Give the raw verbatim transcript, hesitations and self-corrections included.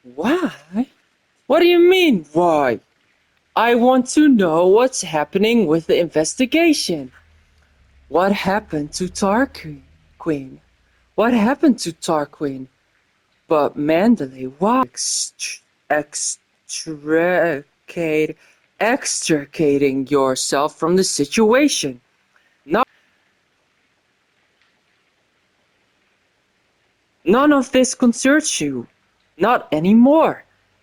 Why? What do you mean, why? I want to know what's happening with the investigation. What happened to Tarquin? What happened to Tarquin? But Mandalay, why ext- extricate, extricating yourself from the situation? Not, none of this concerns you. Not anymore.